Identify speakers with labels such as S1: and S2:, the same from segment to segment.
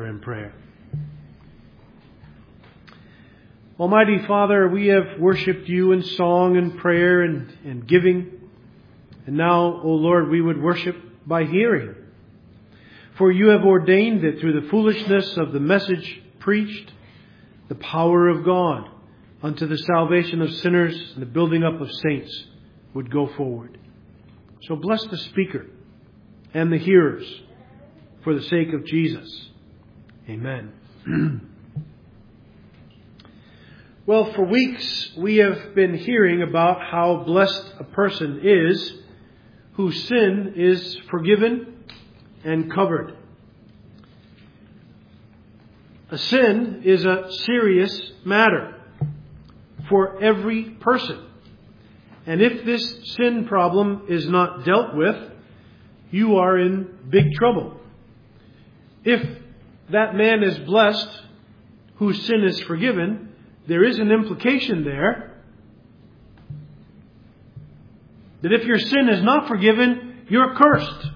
S1: together in prayer. Almighty Father, we have worshipped you in song and prayer and giving. And now, O Lord, we would worship by hearing. For you have ordained that through the foolishness of the message preached, the power of God unto the salvation of sinners and the building up of saints would go forward. So bless the speaker and the hearers for the sake of Jesus. Amen. Well, for weeks we have been hearing about how blessed a person is whose sin is forgiven and covered. A sin is a serious matter for every person. And if this sin problem is not dealt with, you are in big trouble. If that man is blessed whose sin is forgiven, there is an implication there that if your sin is not forgiven, you're cursed.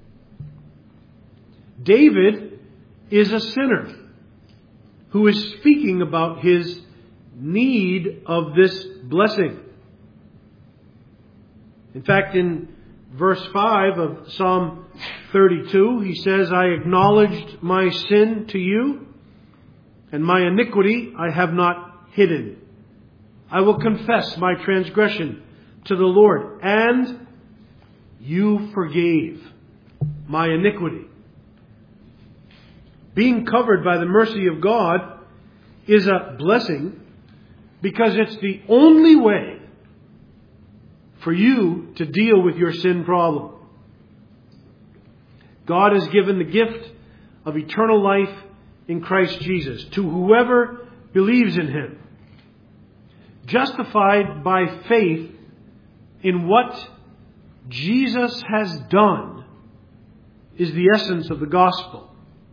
S1: David is a sinner who is speaking about his need of this blessing. In fact, in verse 5 of Psalm 32, he says, I acknowledged my sin to you, and my iniquity I have not hidden. I will confess my transgression to the Lord, and you forgave my iniquity. Being covered by the mercy of God is a blessing because it's the only way for you to deal with your sin problem. God has given the gift of eternal life in Christ Jesus to whoever believes in Him. Justified by faith in what Jesus has done is the essence of the gospel.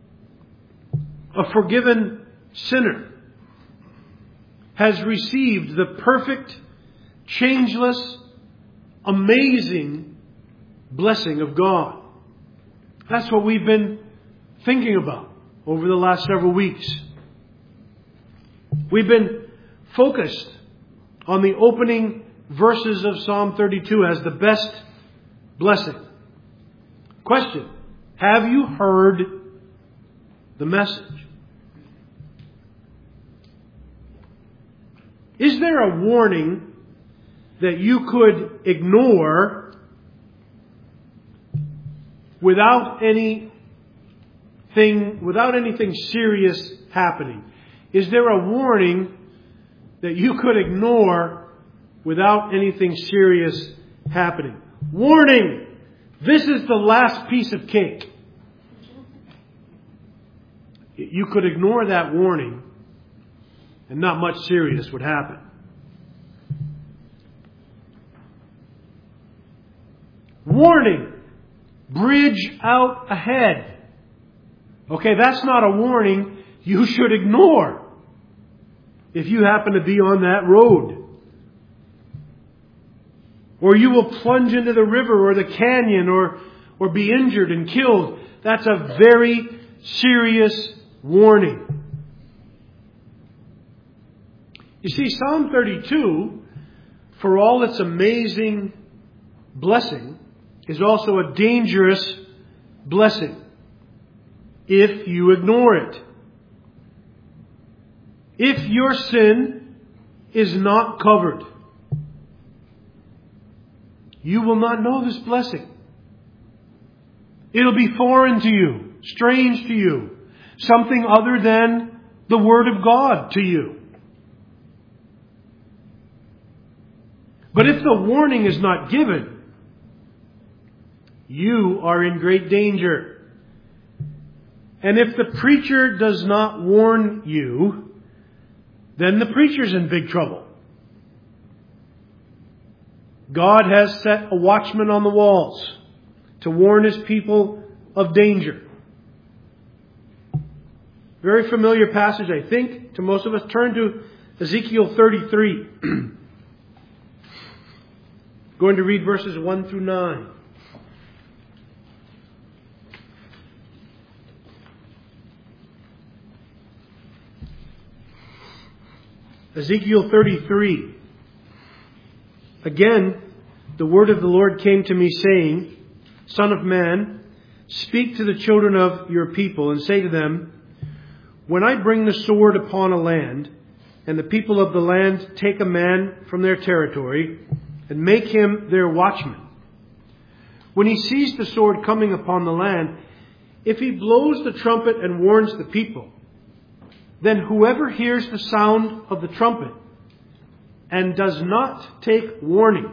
S1: A forgiven sinner has received the perfect, changeless, amazing blessing of God. That's what we've been thinking about over the last several weeks. We've been focused on the opening verses of Psalm 32 as the best blessing. Question: have you heard the message? Is there a warning that you could ignore without anything serious happening? Is there a warning that you could ignore without anything serious happening? Warning! This is the last piece of cake. You could ignore that warning and not much serious would happen. Warning! Bridge out ahead. Okay, that's not a warning you should ignore if you happen to be on that road. Or you will plunge into the river or the canyon or be injured and killed. That's a very serious warning. You see, Psalm 32, for all its amazing blessing, is also a dangerous blessing if you ignore it. If your sin is not covered, you will not know this blessing. It'll be foreign to you, strange to you, something other than the Word of God to you. But if the warning is not given, you are in great danger. And if the preacher does not warn you, then the preacher's in big trouble. God has set a watchman on the walls to warn His people of danger. Very familiar passage, I think, to most of us. Turn to Ezekiel 33. Going to read verses 1 through 9. Ezekiel 33. Again, the word of the Lord came to me, saying, Son of man, speak to the children of your people, and say to them, when I bring the sword upon a land, and the people of the land take a man from their territory, and make him their watchman, when he sees the sword coming upon the land, if he blows the trumpet and warns the people, then whoever hears the sound of the trumpet and does not take warning,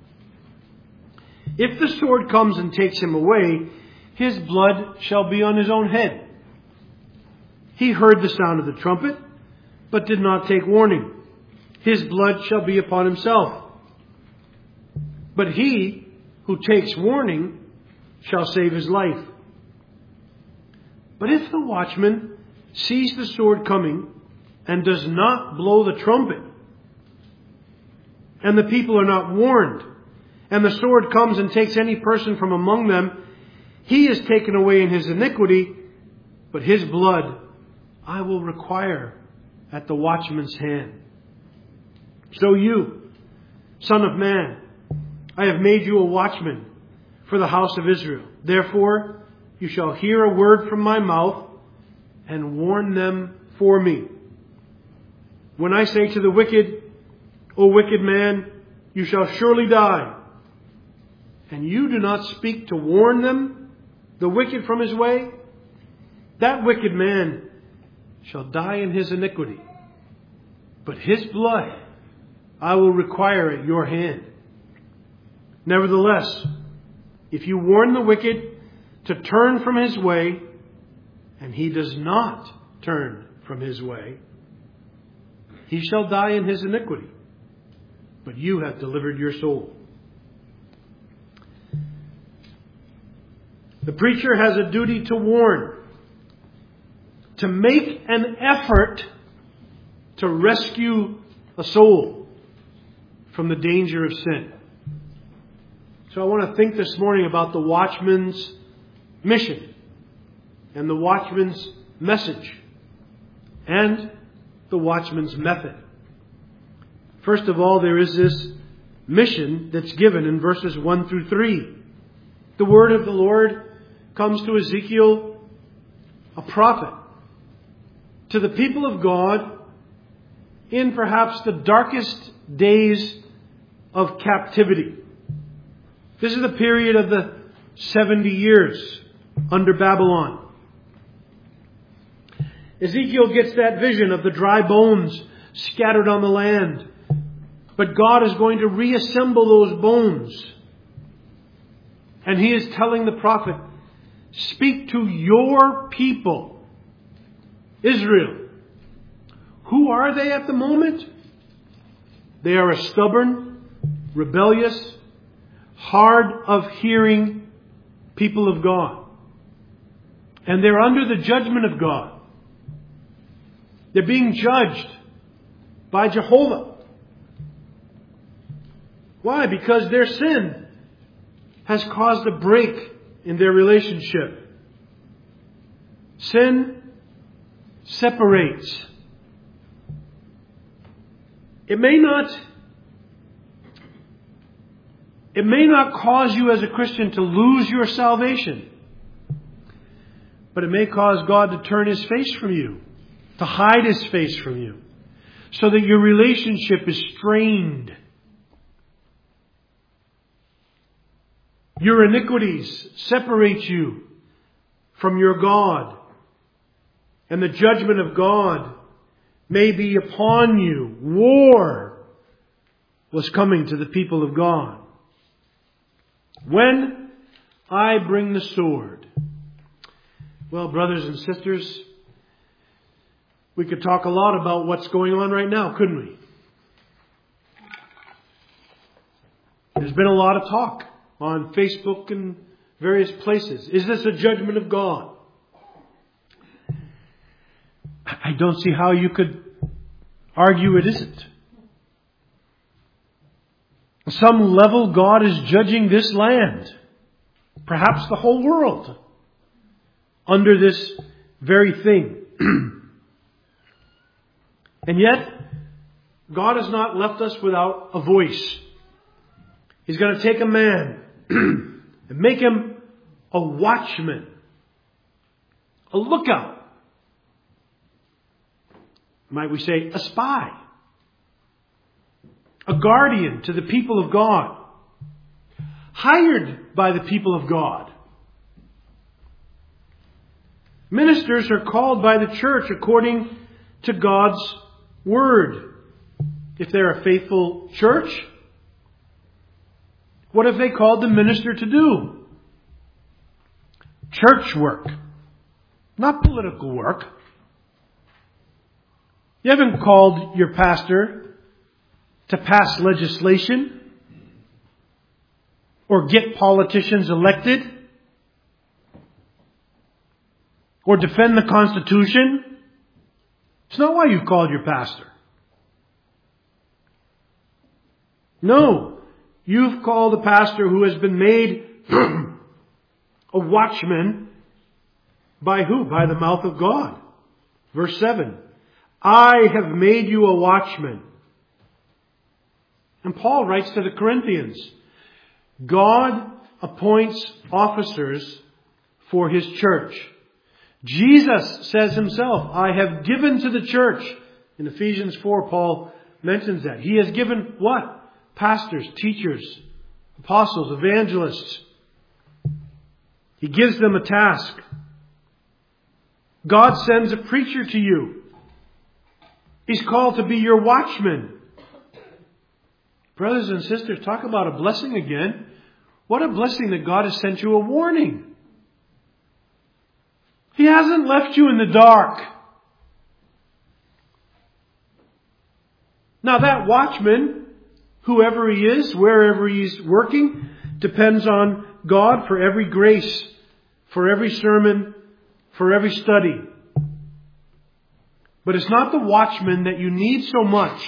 S1: if the sword comes and takes him away, his blood shall be on his own head. He heard the sound of the trumpet, but did not take warning. His blood shall be upon himself. But he who takes warning shall save his life. But if the watchman sees the sword coming and does not blow the trumpet, and the people are not warned, and the sword comes and takes any person from among them, he is taken away in his iniquity, but his blood I will require at the watchman's hand. So you, Son of man, I have made you a watchman for the house of Israel. Therefore, you shall hear a word from my mouth and warn them for me. When I say to the wicked, O wicked man, you shall surely die, and you do not speak to warn them, the wicked from his way, that wicked man shall die in his iniquity, but his blood I will require at your hand. Nevertheless, if you warn the wicked to turn from his way, and he does not turn from his way, he shall die in his iniquity, but you have delivered your soul. The preacher has a duty to warn, to make an effort to rescue a soul from the danger of sin. So I want to think this morning about the watchman's mission and the watchman's message and the watchman's method. First of all, there is this mission that's given in verses 1 through 3. The word of the Lord comes to Ezekiel, a prophet, to the people of God in perhaps the darkest days of captivity. This is the period of the 70 years under Babylon. Ezekiel gets that vision of the dry bones scattered on the land. But God is going to reassemble those bones. And he is telling the prophet, speak to your people, Israel. Who are they at the moment? They are a stubborn, rebellious, hard of hearing people of God. And they're under the judgment of God. They're being judged by Jehovah. Why? Because their sin has caused a break in their relationship. Sin separates. It may not cause you as a Christian to lose your salvation, but it may cause God to turn His face from you, to hide His face from you, so that your relationship is strained. Your iniquities separate you from your God, and the judgment of God may be upon you. War was coming to the people of God. When I bring the sword. Well, brothers and sisters, we could talk a lot about what's going on right now, couldn't we? There's been a lot of talk on Facebook and various places. Is this a judgment of God? I don't see how you could argue it isn't. On some level, God is judging this land, perhaps the whole world, under this very thing. And yet, God has not left us without a voice. He's going to take a man and make him a watchman, a lookout. Might we say a spy, a guardian to the people of God, hired by the people of God. Ministers are called by the church according to God's Word. If they're a faithful church, what have they called the minister to do? Church work, not political work. You haven't called your pastor to pass legislation or get politicians elected or defend the Constitution. It's not why you've called your pastor. No, you've called a pastor who has been made a watchman by who? By the mouth of God. Verse 7. I have made you a watchman. And Paul writes to the Corinthians, God appoints officers for His church. Jesus says Himself, I have given to the church. In Ephesians 4, Paul mentions that. He has given what? Pastors, teachers, apostles, evangelists. He gives them a task. God sends a preacher to you. He's called to be your watchman. Brothers and sisters, talk about a blessing again. What a blessing that God has sent you a warning. He hasn't left you in the dark. Now that watchman, whoever he is, wherever he's working, depends on God for every grace, for every sermon, for every study. But it's not the watchman that you need so much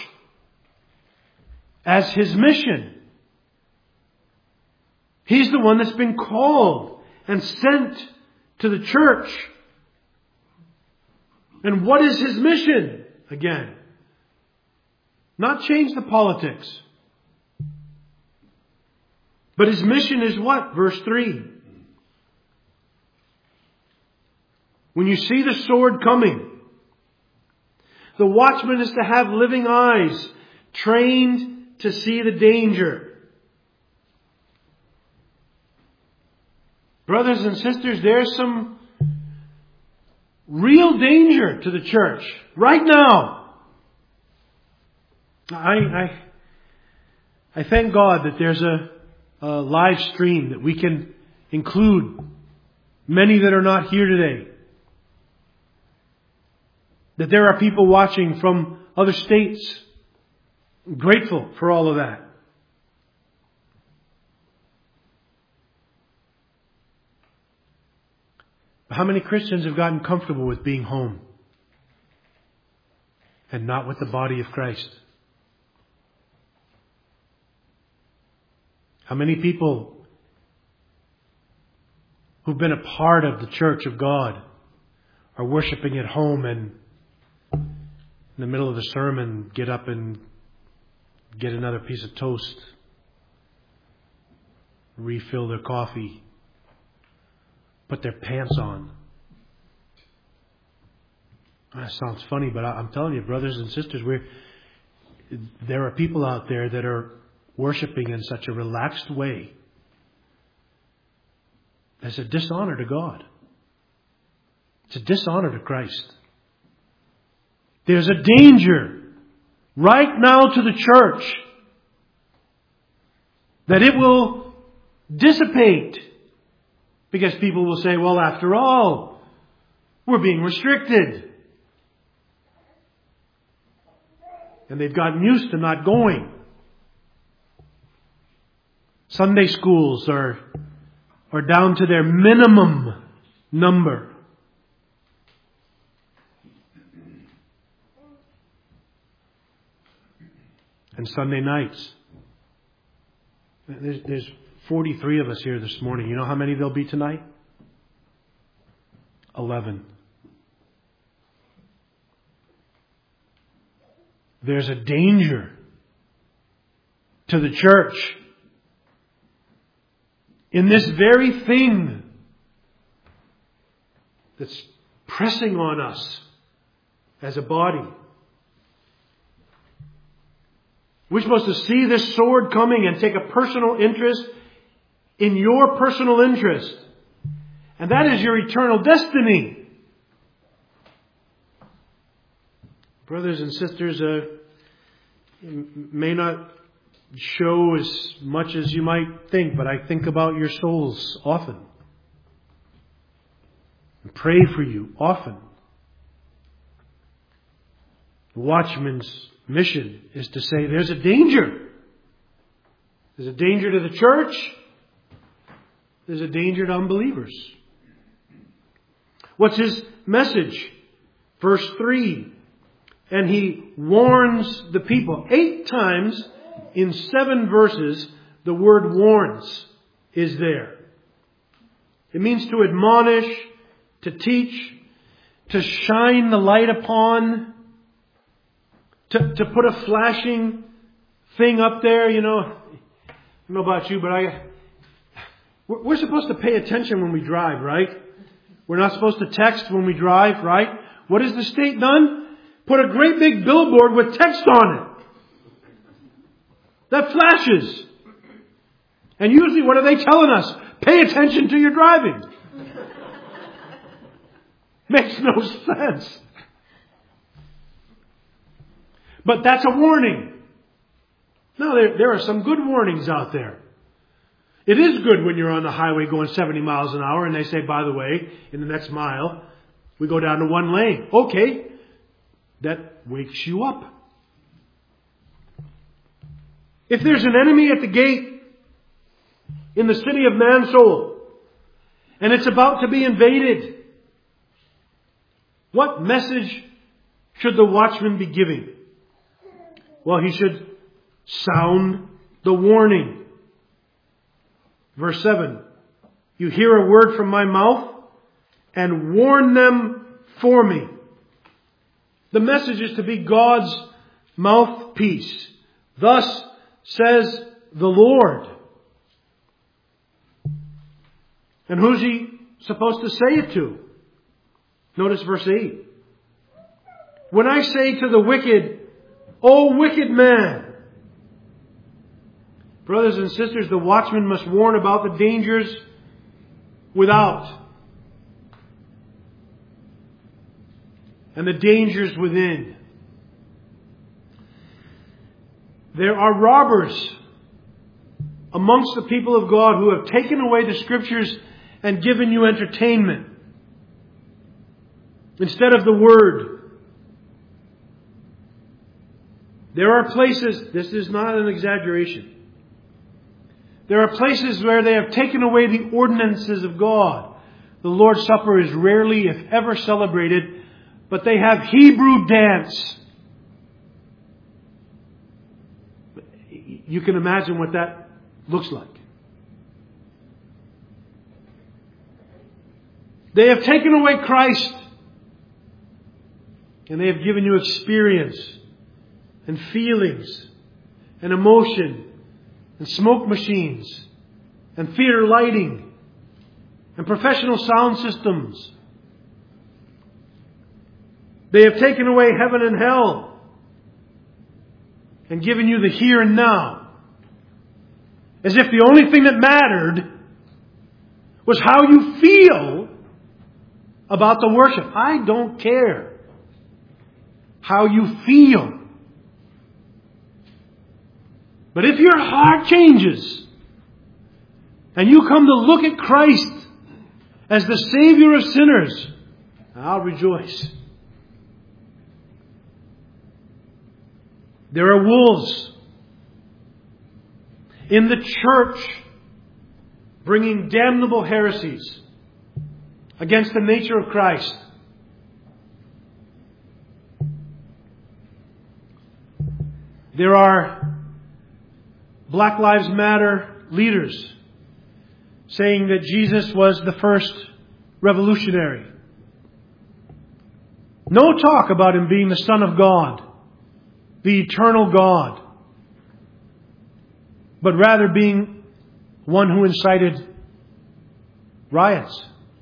S1: as his mission. He's the one that's been called and sent to the church. And what is his mission? Again, not change the politics. But his mission is what? Verse 3. When you see the sword coming, the watchman is to have living eyes, trained to see the danger. Brothers and sisters, there's some real danger to the church right now. I thank God that there's a live stream that we can include many that are not here today. That there are people watching from other states. I'm grateful for all of that. How many Christians have gotten comfortable with being home and not with the body of Christ? How many people who've been a part of the church of God are worshiping at home and in the middle of the sermon get up and get another piece of toast, refill their coffee, put their pants on? That sounds funny, but I'm telling you, brothers and sisters, there are people out there that are worshiping in such a relaxed way. That's a dishonor to God. It's a dishonor to Christ. There's a danger right now to the church that it will dissipate. Because people will say, well, after all, we're being restricted. And they've gotten used to not going. Sunday schools are down to their minimum number. And Sunday nights. There's 43 of us here this morning. You know how many there'll be tonight? 11. there's a danger to the church in this very thing that's pressing on us as a body. We're supposed to see this sword coming and take a personal interest in your personal interest. And that is your eternal destiny. Brothers and sisters, it may not show as much as you might think, but I think about your souls often. And pray for you often. The watchman's mission is to say there's a danger. There's a danger to the church. There's a danger to unbelievers. What's his message? Verse 3. And he warns the people. 8 times in 7 verses, the word warns is there. It means to admonish, to teach, to shine the light upon, to put a flashing thing up there. You know, I don't know about you, but we're supposed to pay attention when we drive, right? We're not supposed to text when we drive, right? What has the state done? Put a great big billboard with text on it that flashes. And usually what are they telling us? Pay attention to your driving. Makes no sense. But that's a warning. No, there are some good warnings out there. It is good when you're on the highway going 70 miles an hour and they say, by the way, in the next mile, we go down to 1 lane. Okay. That wakes you up. If there's an enemy at the gate in the city of Mansoul and it's about to be invaded, what message should the watchman be giving? Well, he should sound the warning. Verse 7. You hear a word from my mouth and warn them for me. The message is to be God's mouthpiece. Thus says the Lord. And who's he supposed to say it to? Notice verse 8. When I say to the wicked, O wicked man. Brothers and sisters, the watchman must warn about the dangers without and the dangers within. There are robbers amongst the people of God who have taken away the Scriptures and given you entertainment instead of the Word. There are places, this is not an exaggeration, there are places where they have taken away the ordinances of God. The Lord's Supper is rarely, if ever, celebrated, but they have Hebrew dance. You can imagine what that looks like. They have taken away Christ. And they have given you experience and feelings and emotion and smoke machines and theater lighting and professional sound systems. They have taken away heaven and hell and given you the here and now. As if the only thing that mattered was how you feel about the worship. I don't care how you feel. But if your heart changes and you come to look at Christ as the Savior of sinners, I'll rejoice. There are wolves in the church bringing damnable heresies against the nature of Christ. There are Black Lives Matter leaders saying that Jesus was the first revolutionary. No talk about him being the Son of God. the eternal God, but rather being one who incited riots.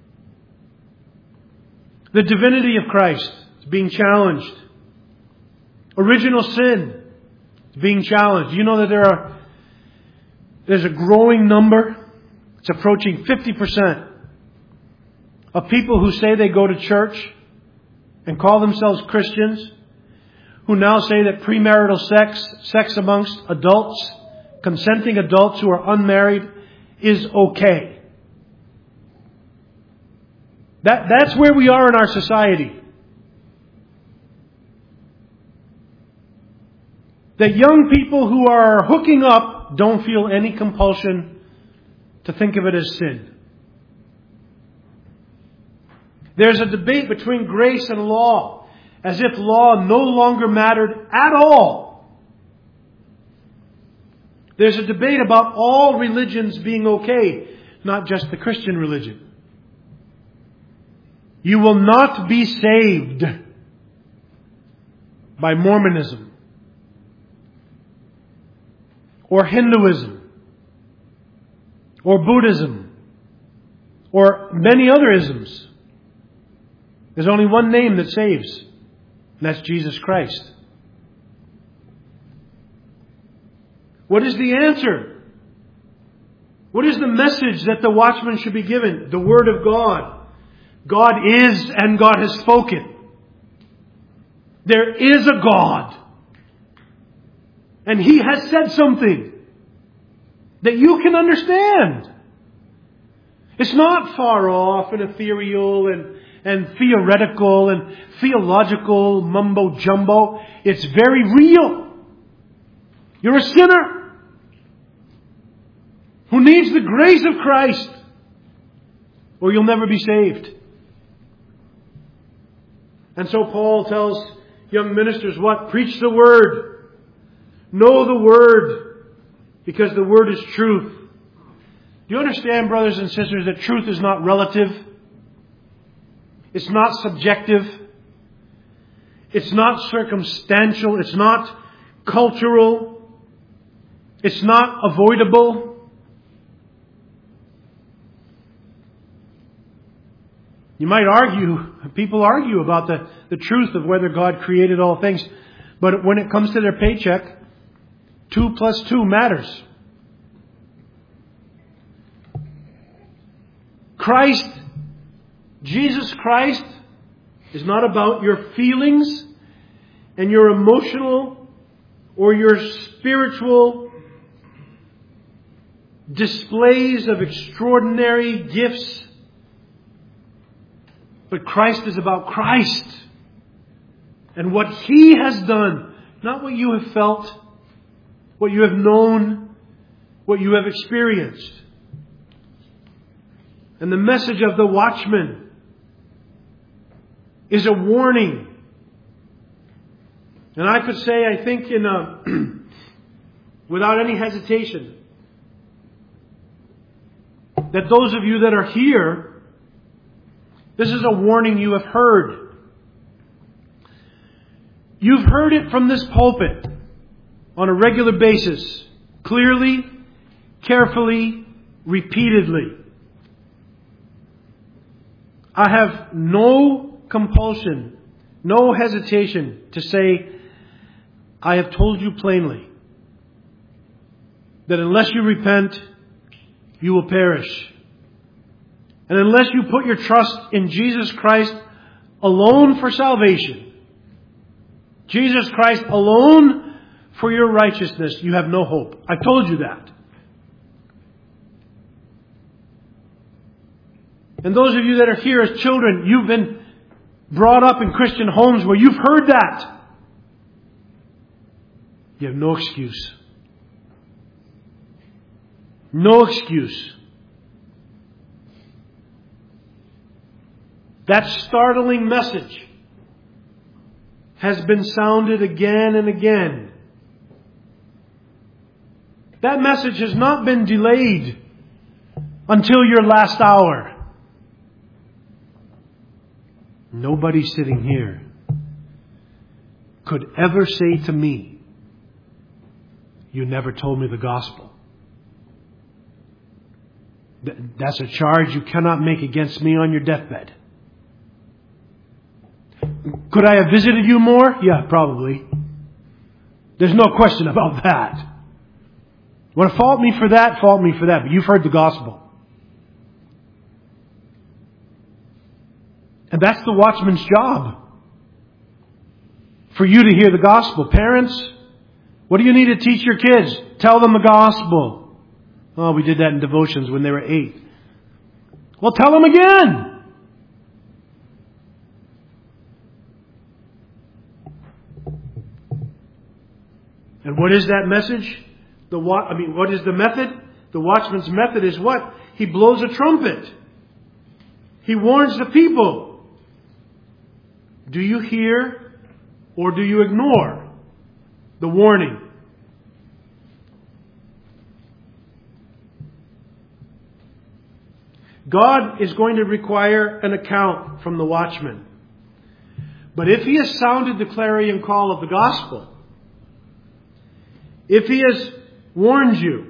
S1: The divinity of Christ is being challenged. Original sin is being challenged. You know that there's a growing number, it's approaching 50%, of people who say they go to church and call themselves Christians, who now say that premarital sex amongst adults, consenting adults who are unmarried, is okay. That's where we are in our society. That young people who are hooking up don't feel any compulsion to think of it as sin. There's a debate between grace and law, as if law no longer mattered at all. There's a debate about all religions being okay, not just the Christian religion. You will not be saved by Mormonism or Hinduism or Buddhism or many other isms. There's only one name that saves, and that's Jesus Christ. What is the answer? What is the message that the watchman should be given? The Word of God. God is and God has spoken. There is a God. And He has said something that you can understand. It's not far off and ethereal and theoretical and theological mumbo jumbo. It's very real. You're a sinner who needs the grace of Christ, or you'll never be saved. And so Paul tells young ministers what? Preach the Word. Know the Word, because the Word is truth. Do you understand, brothers and sisters, that truth is not relative? It's not subjective. It's not circumstantial. It's not cultural. It's not avoidable. You might argue, people argue about the truth of whether God created all things. But when it comes to their paycheck, 2 plus 2 matters. Christ, Jesus Christ, is not about your feelings and your emotional or your spiritual displays of extraordinary gifts. But Christ is about Christ and what He has done, not what you have felt, what you have known, what you have experienced. And the message of the watchman is a warning. And I could say, I think, without any hesitation, that those of you that are here, this is a warning you have heard. You've heard it from this pulpit on a regular basis, clearly, carefully, repeatedly. I have no compulsion, no hesitation to say, I have told you plainly that unless you repent, you will perish. And unless you put your trust in Jesus Christ alone for salvation, Jesus Christ alone for your righteousness, you have no hope. I told you that. And those of you that are here as children, you've been brought up in Christian homes where you've heard that. You have no excuse. No excuse. That startling message has been sounded again and again. That message has not been delayed until your last hour. Nobody sitting here could ever say to me, "You never told me the gospel"? That's a charge you cannot make against me on your deathbed. Could I have visited you more? Yeah, probably. There's no question about that. Want to fault me for that? Fault me for that. But you've heard the gospel. And that's the watchman's job. For you to hear the gospel. Parents, what do you need to teach your kids? Tell them the gospel. Oh, we did that in devotions when they were 8. Well, tell them again. And what is that message? What is the method? The watchman's method is what? He blows a trumpet. He warns the people. Do you hear or do you ignore the warning? God is going to require an account from the watchman. But if he has sounded the clarion call of the gospel, if he has warned you,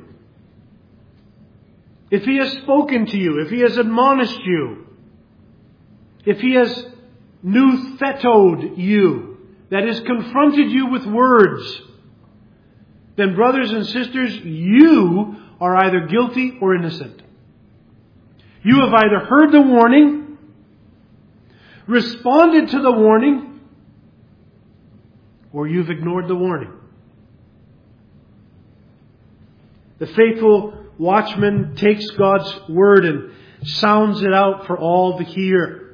S1: if he has spoken to you, if he has admonished you, if he has nouthetoed you, that is, confronted you with words, then brothers and sisters, you are either guilty or innocent. You have either heard the warning, responded to the warning, or you've ignored the warning. The faithful watchman takes God's word and sounds it out for all to hear.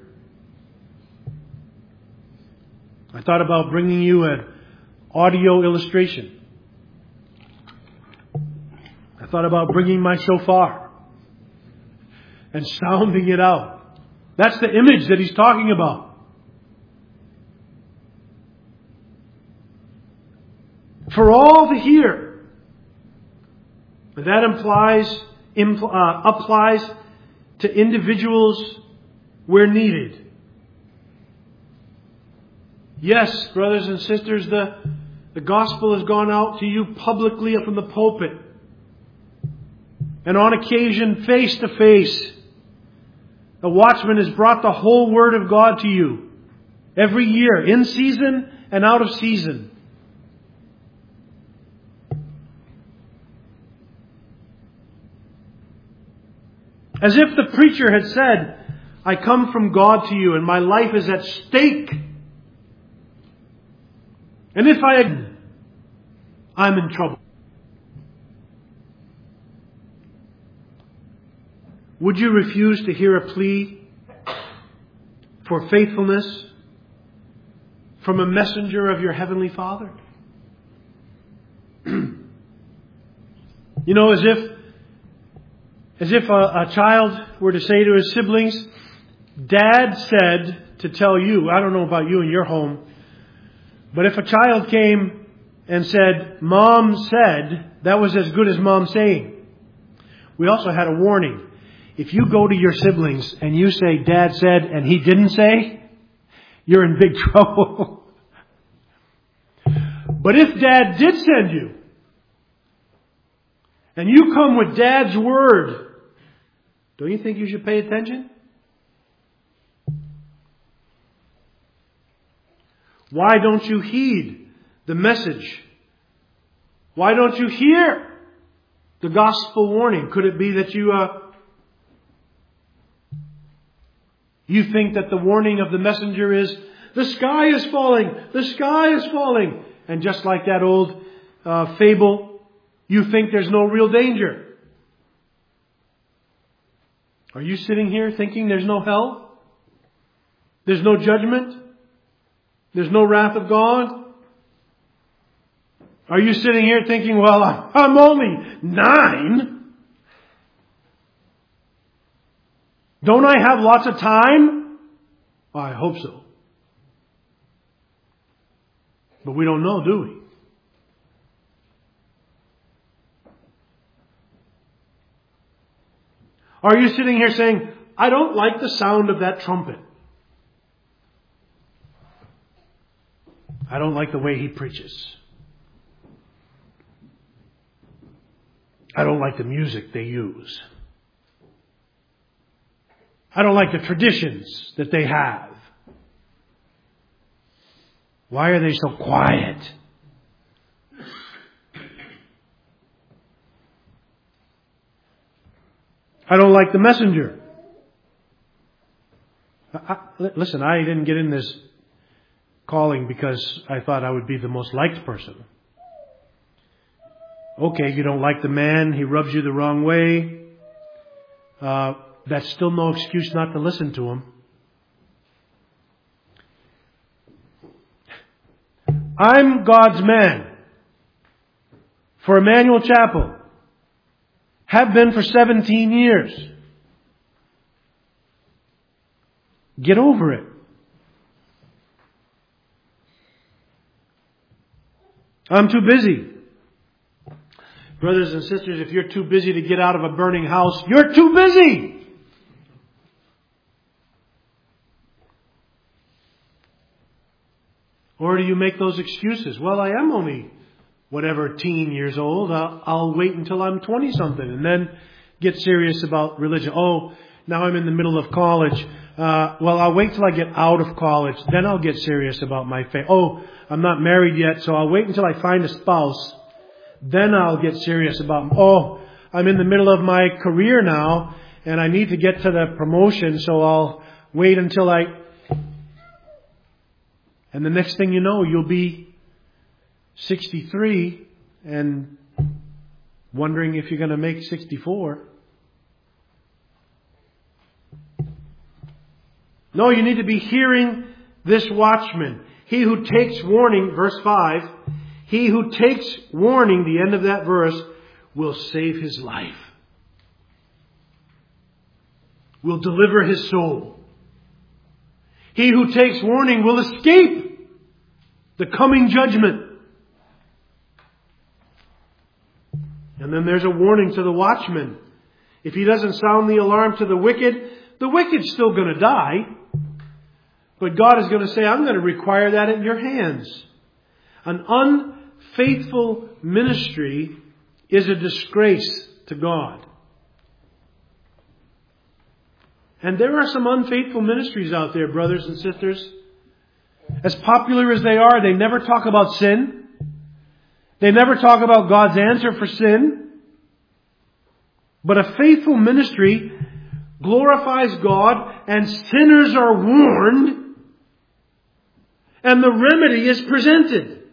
S1: I thought about bringing you an audio illustration. I thought about bringing my shofar and sounding it out. That's the image that he's talking about. For all to hear. But that applies to individuals where needed. Yes, brothers and sisters, the gospel has gone out to you publicly from the pulpit. And on occasion, face to face. The watchman has brought the whole Word of God to you. Every year, in season and out of season. As if the preacher had said, I come from God to you and my life is at stake. And if I'm in trouble. Would you refuse to hear a plea for faithfulness from a messenger of your Heavenly Father? You know, as if a child were to say to his siblings, Dad said to tell you, I don't know about you in your home, but if a child came and said, Mom said, that was as good as Mom saying. We also had a warning. If you go to your siblings and you say, Dad said, and he didn't say, you're in big trouble. But if Dad did send you, and you come with Dad's word, don't you think you should pay attention? Why don't you heed the message? Why don't you hear the gospel warning? Could it be that you think that the warning of the messenger is, the sky is falling, the sky is falling. And just like that old fable, you think there's no real danger. Are you sitting here thinking there's no hell? There's no judgment? There's no wrath of God? Are you sitting here thinking, well, I'm only 9. Don't I have lots of time? Well, I hope so. But we don't know, do we? Are you sitting here saying, I don't like the sound of that trumpet. I don't like the way he preaches. I don't like the music they use. I don't like the traditions that they have. Why are they so quiet? I don't like the messenger. Listen, I didn't get in this calling because I thought I would be the most liked person. Okay, you don't like the man, he rubs you the wrong way. That's still no excuse not to listen to him. I'm God's man for Emmanuel Chapel. Have been for 17 years. Get over it. I'm too busy. Brothers and sisters, if you're too busy to get out of a burning house, you're too busy. Or do you make those excuses? Well, I am only whatever teen years old. I'll wait until I'm 20-something and then get serious about religion. Oh, now I'm in the middle of college. Well, I'll wait till I get out of college. Then I'll get serious about my faith. Oh, I'm not married yet, so I'll wait until I find a spouse. Then I'll get serious about, I'm in the middle of my career now and I need to get to the promotion, so I'll wait until and the next thing you know, you'll be 63 and wondering if you're going to make 64. No, you need to be hearing this watchman. He who takes warning, verse 5, he who takes warning, the end of that verse, will save his life. Will deliver his soul. He who takes warning will escape the coming judgment. And then there's a warning to the watchman. If he doesn't sound the alarm to the wicked's still going to die. But God is going to say, I'm going to require that in your hands. An unfaithful ministry is a disgrace to God. And there are some unfaithful ministries out there, brothers and sisters. As popular as they are, they never talk about sin. They never talk about God's answer for sin. But a faithful ministry glorifies God, and sinners are warned, and the remedy is presented.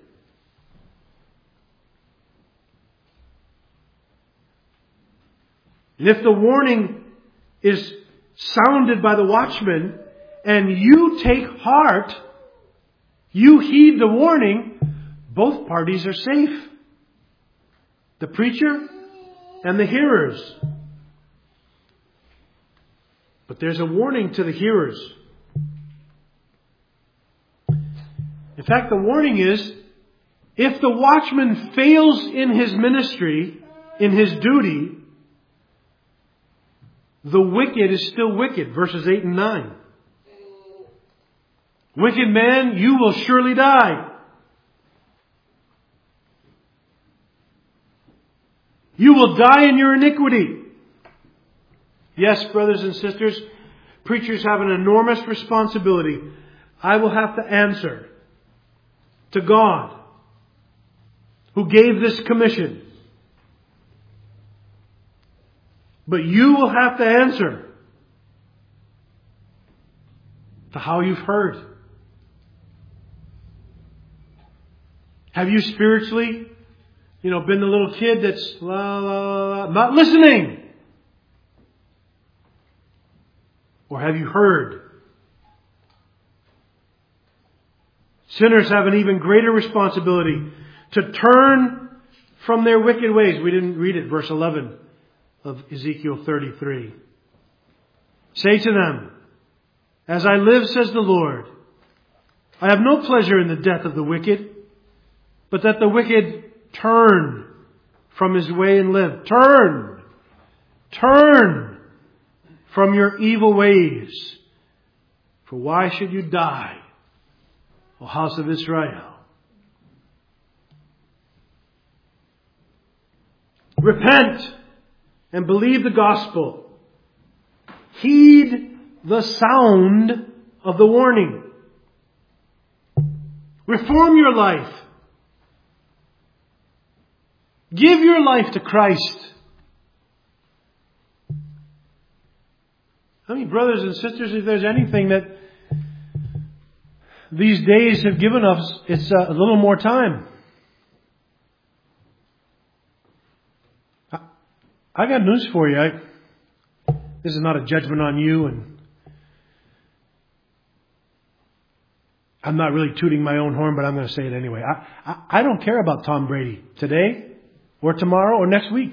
S1: And if the warning is sounded by the watchman, and you take heart, you heed the warning, both parties are safe. The preacher and the hearers. But there's a warning to the hearers. In fact, the warning is, if the watchman fails in his ministry, in his duty, the wicked is still wicked. Verses 8 and 9. Wicked man, you will surely die. You will die in your iniquity. Yes, brothers and sisters, preachers have an enormous responsibility. I will have to answer to God, who gave this commission. But you will have to answer to how you've heard. Have you spiritually, been the little kid that's not listening? Or have you heard? Sinners have an even greater responsibility to turn from their wicked ways. We didn't read it, verse 11 of Ezekiel 33. Say to them, as I live, says the Lord, I have no pleasure in the death of the wicked, but that the wicked turn from his way and live. Turn from your evil ways. For why should you die, O house of Israel? Repent and believe the gospel. Heed the sound of the warning. Reform your life. Give your life to Christ. I mean, brothers and sisters, if there's anything that these days have given us, it's a little more time. I got news for you. This is not a judgment on you, and I'm not really tooting my own horn, but I'm going to say it anyway. I don't care about Tom Brady today or tomorrow or next week.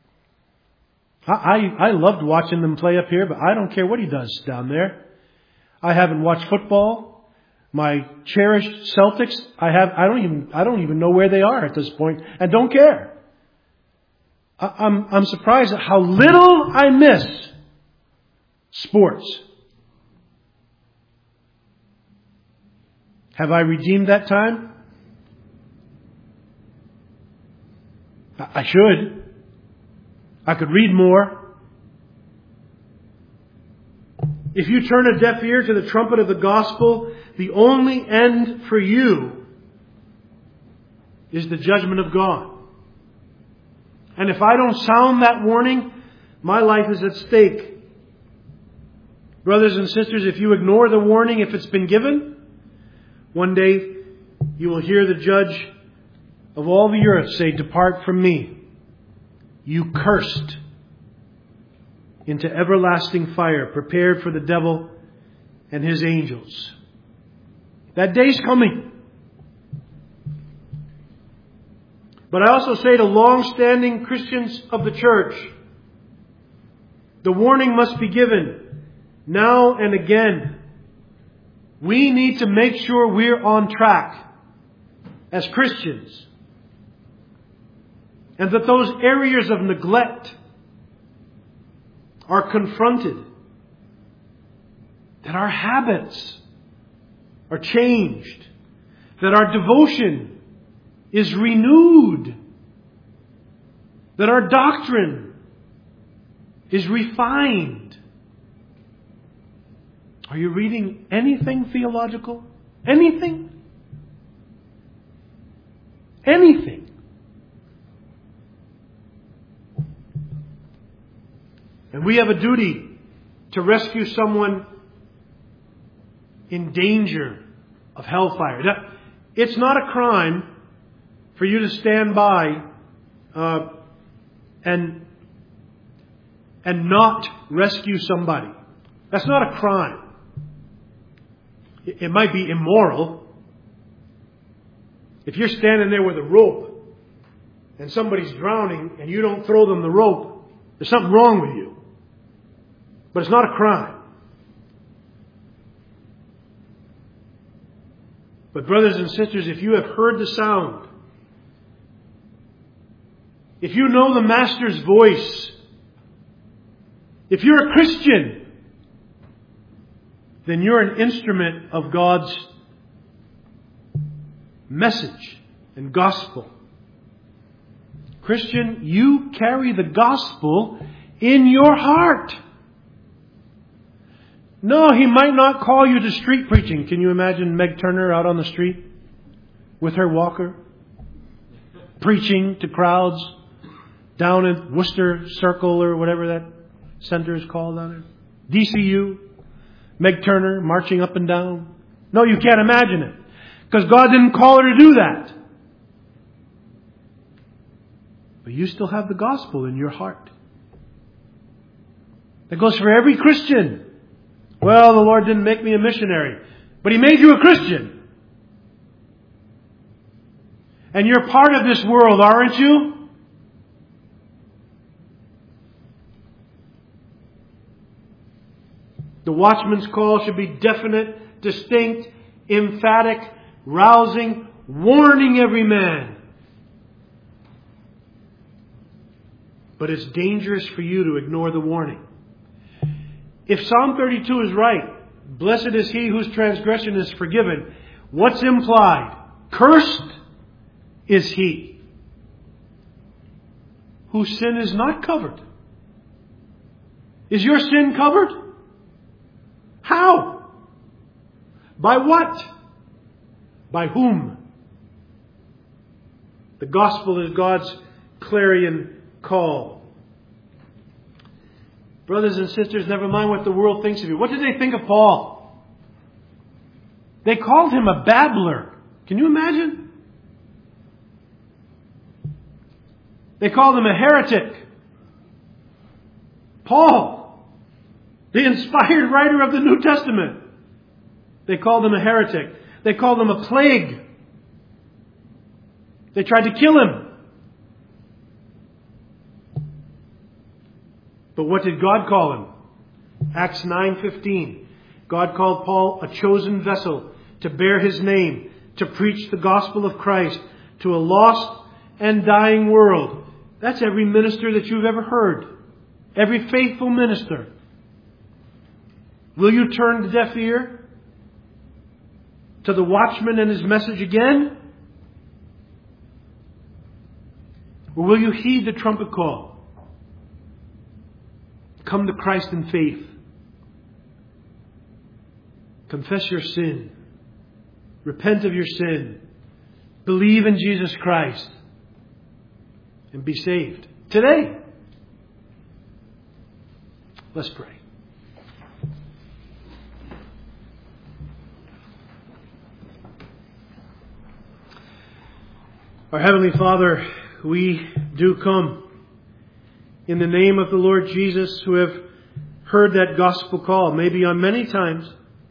S1: I loved watching them play up here, but I don't care what he does down there. I haven't watched football. My cherished Celtics, I don't even know where they are at this point, and don't care. I'm surprised at how little I miss sports. Have I redeemed that time? I should. I could read more. If you turn a deaf ear to the trumpet of the gospel, the only end for you is the judgment of God. And if I don't sound that warning, my life is at stake. Brothers and sisters, if you ignore the warning, if it's been given, one day you will hear the judge of all the earth say, "Depart from me, you cursed," into everlasting fire prepared for the devil and his angels. That day's coming. But I also say to long-standing Christians of the church, the warning must be given now and again. We need to make sure we're on track as Christians, and that those areas of neglect are confronted, that our habits are changed, that our devotion is renewed, that our doctrine is refined. Are you reading anything theological? Anything? Anything? And we have a duty to rescue someone in danger of hellfire. Now, it's not a crime for you to stand by and not rescue somebody. That's not a crime. It might be immoral. If you're standing there with a rope and somebody's drowning and you don't throw them the rope, there's something wrong with you. But it's not a crime. But brothers and sisters, if you have heard the sound, if you know the Master's voice, if you're a Christian, then you're an instrument of God's message and gospel. Christian, you carry the gospel in your heart. No, He might not call you to street preaching. Can you imagine Meg Turner out on the street with her walker, preaching to crowds down at Worcester Circle or whatever that center is called down there? DCU. Meg Turner marching up and down. No, you can't imagine it. Because God didn't call her to do that. But you still have the gospel in your heart. That goes for every Christian. Well, the Lord didn't make me a missionary, but He made you a Christian. And you're part of this world, aren't you? The watchman's call should be definite, distinct, emphatic, rousing, warning every man. But it's dangerous for you to ignore the warning. If Psalm 32 is right, blessed is he whose transgression is forgiven, what's implied? Cursed is he whose sin is not covered. Is your sin covered? How? By what? By whom? The gospel is God's clarion call. Brothers and sisters, never mind what the world thinks of you. What did they think of Paul? They called him a babbler. Can you imagine? They called him a heretic. Paul, the inspired writer of the New Testament, they called him a heretic. They called him a plague. They tried to kill him. But what did God call him? Acts 9:15. God called Paul a chosen vessel to bear his name, to preach the gospel of Christ to a lost and dying world. That's every minister that you've ever heard. Every faithful minister. Will you turn the deaf ear to the watchman and his message again? Or will you heed the trumpet call? Come to Christ in faith. Confess your sin. Repent of your sin. Believe in Jesus Christ. And be saved. Today. Let's pray. Our Heavenly Father, we do come in the name of the Lord Jesus, who have heard that gospel call, maybe on many times.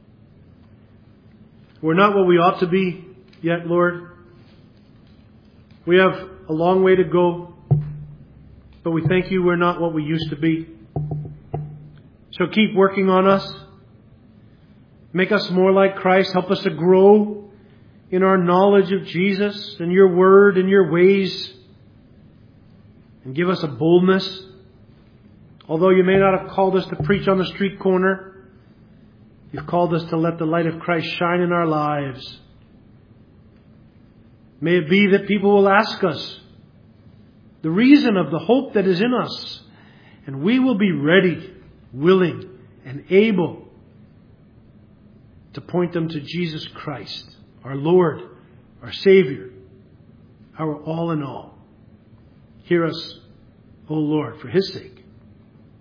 S1: We're not what we ought to be yet, Lord. We have a long way to go, but we thank you we're not what we used to be. So keep working on us. Make us more like Christ. Help us to grow in our knowledge of Jesus and your word and your ways. And give us a boldness. Although you may not have called us to preach on the street corner, you've called us to let the light of Christ shine in our lives. May it be that people will ask us the reason of the hope that is in us. And we will be ready, willing, and able to point them to Jesus Christ, our Lord, our Savior, our all in all. Hear us, O Lord, for His sake.